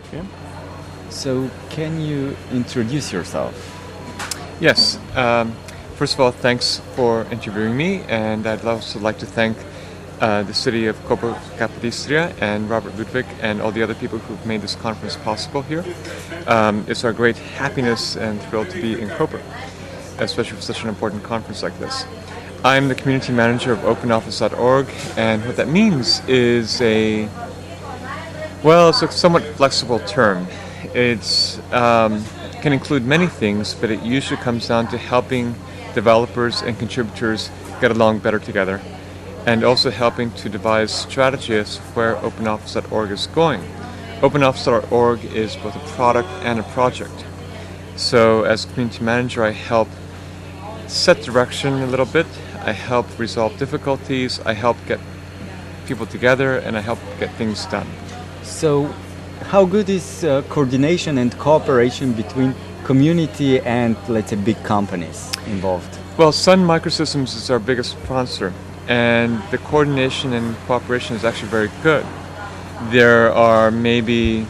Okay. So, can you introduce yourself? Yes. First of all, thanks for interviewing me, and I'd also like to thank the city of Koper Capodistria and Robert Ludwig and all the other people who've made this conference possible here. It's our great happiness and thrill to be in Koper, especially for such an important conference like this. I'm the community manager of OpenOffice.org, and what that means is it's a somewhat flexible term. It's can include many things, but it usually comes down to helping developers and contributors get along better together, and also helping to devise strategies where OpenOffice.org is going. OpenOffice.org is both a product and a project. So as community manager, I help set direction a little bit, I help resolve difficulties, I help get people together, and I help get things done. So, how good is coordination and cooperation between community and, let's say, big companies involved? Well, Sun Microsystems is our biggest sponsor, and the coordination and cooperation is actually very good. There are maybe,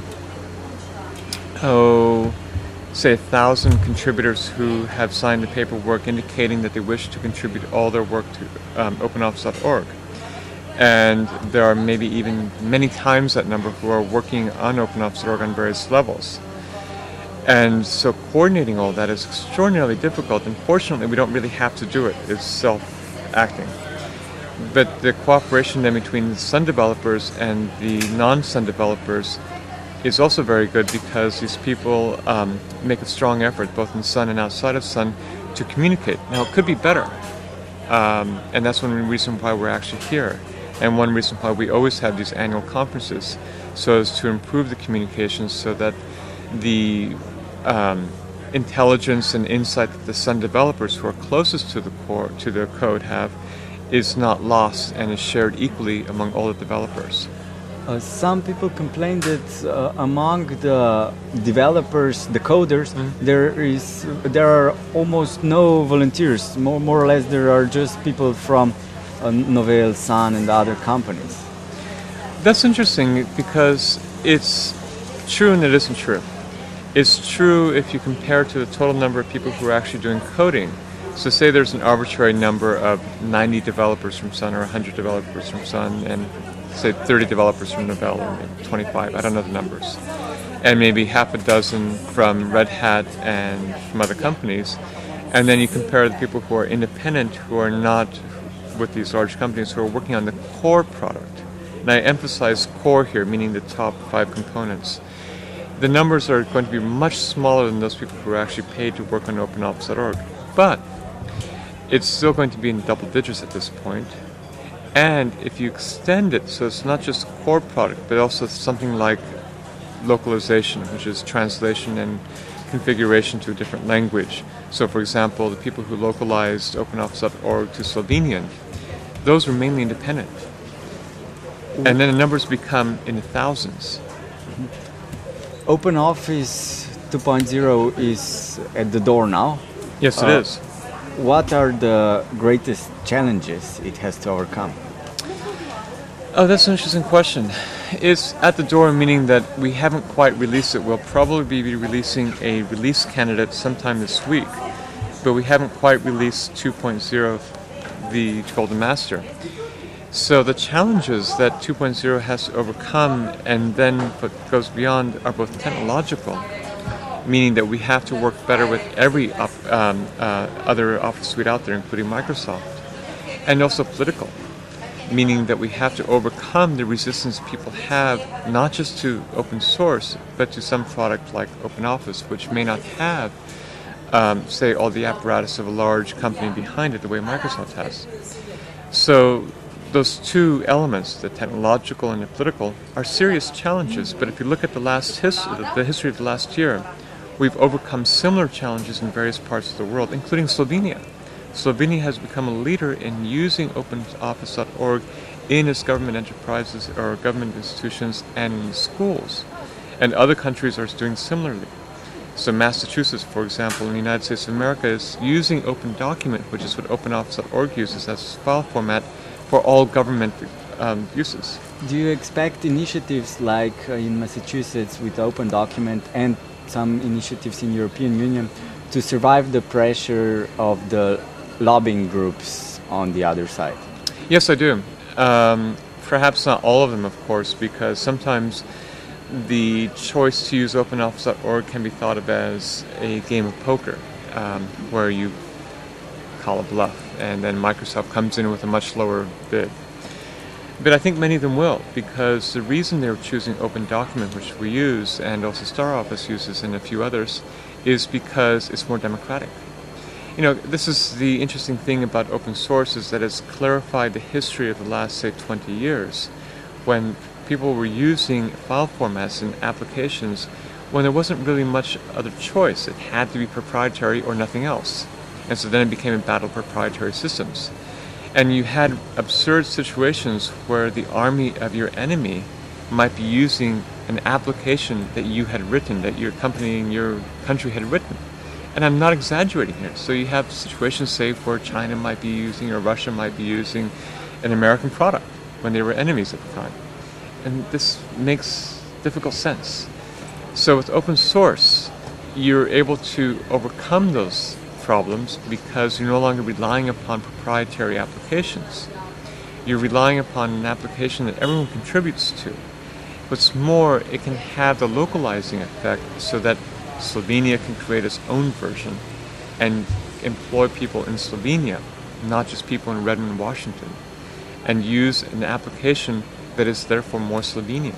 say 1,000 contributors who have signed the paperwork indicating that they wish to contribute all their work to OpenOffice.org. And there are maybe even many times that number who are working on OpenOffice.org on various levels. And so coordinating all that is extraordinarily difficult. Unfortunately, we don't really have to do it. It's self-acting. But the cooperation then between the Sun developers and the non-Sun developers is also very good, because these people make a strong effort, both in Sun and outside of Sun, to communicate. Now, it could be better. And that's one reason why we're actually here. And one reason why we always have these annual conferences, so as to improve the communications so that the intelligence and insight that the Sun developers who are closest to the core, to the code have, is not lost and is shared equally among all the developers. Some people complain that among the developers, the coders, there are almost no volunteers. More or less, there are just people from Novell, Sun, and other companies. That's interesting, because it's true and it isn't true. It's true if you compare to the total number of people who are actually doing coding. So say there's an arbitrary number of 90 developers from Sun or 100 developers from Sun, and say 30 developers from Novell, or maybe 25, I don't know the numbers, and maybe half a dozen from Red Hat and from other companies, and then you compare the people who are independent, who are not with these large companies, who are working on the core product. And I emphasize core here, meaning the top 5 components. The numbers are going to be much smaller than those people who are actually paid to work on OpenOffice.org. But it's still going to be in double digits at this point. And if you extend it, so it's not just core product, but also something like localization, which is translation and configuration to a different language. So for example, the people who localized OpenOffice.org to Slovenian, those were mainly independent. And then the numbers become in the thousands. OpenOffice 2.0 is at the door now. Yes, it is. What are the greatest challenges it has to overcome? Oh, that's an interesting question. It's at the door, meaning that we haven't quite released it. We'll probably be releasing a release candidate sometime this week, but we haven't quite released 2.0, the Golden Master. So the challenges that 2.0 has to overcome, and then what goes beyond, are both technological, meaning that we have to work better with every other Office suite out there, including Microsoft, and also political, meaning that we have to overcome the resistance people have, not just to open source, but to some product like OpenOffice, which may not have, say, all the apparatus of a large company behind it the way Microsoft has. So those two elements, the technological and the political, are serious challenges. But if you look at the history of the last year, we've overcome similar challenges in various parts of the world, including Slovenia. Slovenia has become a leader in using OpenOffice.org in its government enterprises or government institutions and in schools. And other countries are doing similarly. So Massachusetts, for example, in the United States of America, is using OpenDocument, which is what OpenOffice.org uses as its file format, for all government uses. Do you expect initiatives like in Massachusetts with Open Document and some initiatives in European Union to survive the pressure of the lobbying groups on the other side? Yes, I do. Perhaps not all of them, of course, because sometimes the choice to use OpenOffice.org can be thought of as a game of poker, where you call a bluff and then Microsoft comes in with a much lower bid. But I think many of them will, because the reason they're choosing Open Document, which we use, and also StarOffice uses and a few others, is because it's more democratic. You know, this is the interesting thing about open source, is that it's clarified the history of the last, say, 20 years, when people were using file formats in applications when there wasn't really much other choice. It had to be proprietary or nothing else. And so then it became a battle of proprietary systems. And you had absurd situations where the army of your enemy might be using an application that you had written, that your company and your country had written. And I'm not exaggerating here. So you have situations, say, where China might be using or Russia might be using an American product when they were enemies at the time. And this makes difficult sense. So with open source, you're able to overcome those problems because you're no longer relying upon proprietary applications. You're relying upon an application that everyone contributes to. What's more, it can have the localizing effect so that Slovenia can create its own version and employ people in Slovenia, not just people in Redmond, Washington, and use an application that is therefore more Slovenian.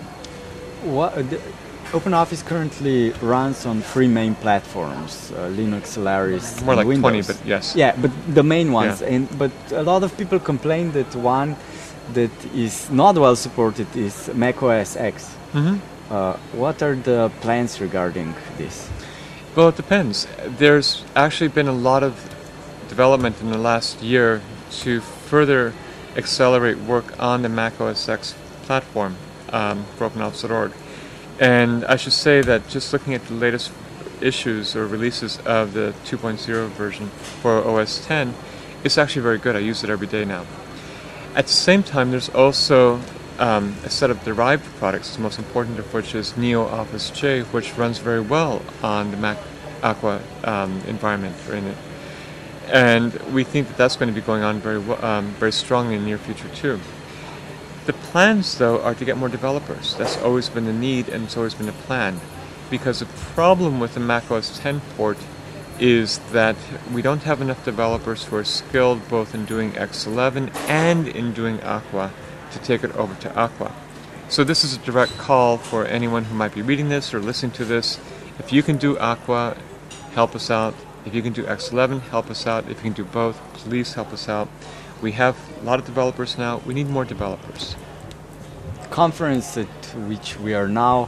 OpenOffice currently runs on 3 main platforms: Linux, Solaris, more and like Windows. 20, but yes. Yeah, but the main ones. Yeah. But a lot of people complain that one that is not well supported is macOS X. Mm-hmm. What are the plans regarding this? Well, it depends. There's actually been a lot of development in the last year to further accelerate work on the Mac OS X platform for OpenOffice.org. And I should say that just looking at the latest issues or releases of the 2.0 version for OS X, it's actually very good. I use it every day now. At the same time, there's also a set of derived products, the most important of which is Neo Office J, which runs very well on the Mac Aqua environment in it. And we think that that's going to be going on very strongly in the near future too. The plans, though, are to get more developers. That's always been the need, and it's always been the plan. Because the problem with the Mac OS X port is that we don't have enough developers who are skilled both in doing X11 and in doing Aqua to take it over to Aqua. So this is a direct call for anyone who might be reading this or listening to this. If you can do Aqua, help us out. If you can do X11, help us out. If you can do both, please help us out. We have a lot of developers now. We need more developers. The conference at which we are now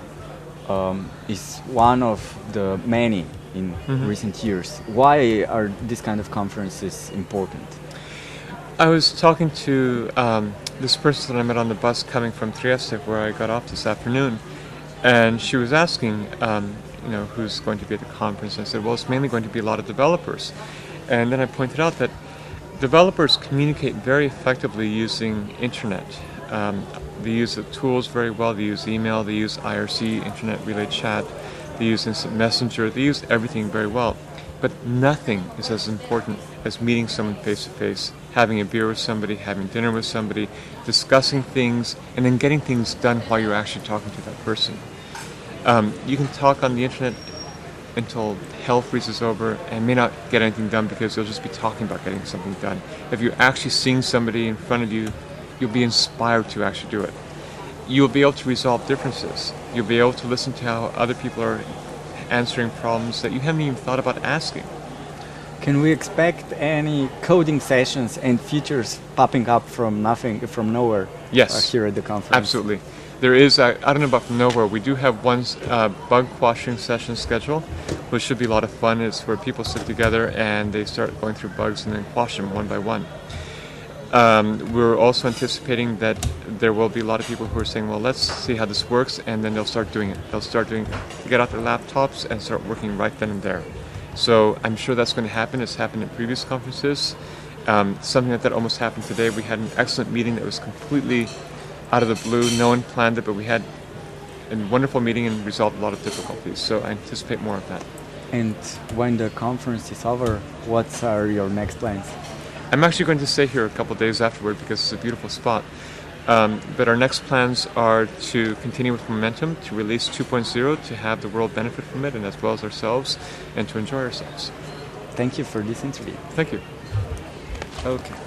is one of the many in recent years. Why are these kind of conferences important? I was talking to this person that I met on the bus coming from Trieste, where I got off this afternoon, and she was asking, who's going to be at the conference. And I said, well, it's mainly going to be a lot of developers. And then I pointed out that developers communicate very effectively using internet. They use the tools very well. They use email, they use IRC, Internet Relay Chat, they use Instant Messenger, they use everything very well. But nothing is as important as meeting someone face to face, having a beer with somebody, having dinner with somebody, discussing things, and then getting things done while you're actually talking to that person. You can talk on the internet until hell freezes over and may not get anything done because you'll just be talking about getting something done. If you're actually seeing somebody in front of you, you'll be inspired to actually do it. You'll be able to resolve differences. You'll be able to listen to how other people are answering problems that you haven't even thought about asking. Can we expect any coding sessions and features popping up from nowhere? Yes, here at the conference? Absolutely. There is, I don't know about from nowhere, we do have one bug quashing session scheduled, which should be a lot of fun. It's where people sit together and they start going through bugs and then quash them one by one. We're also anticipating that there will be a lot of people who are saying, well, let's see how this works, and then they'll start doing it. Get out their laptops and start working right then and there. So I'm sure that's going to happen. It's happened at previous conferences. Something like that almost happened today. We had an excellent meeting that was completely out of the blue. No one planned it, but we had a wonderful meeting and resolved a lot of difficulties. So I anticipate more of that. And when the conference is over, what are your next plans? I'm actually going to stay here a couple days afterward because it's a beautiful spot. But our next plans are to continue with momentum, to release 2.0, to have the world benefit from it, and as well as ourselves, and to enjoy ourselves. Thank you for this interview. Thank you. Okay.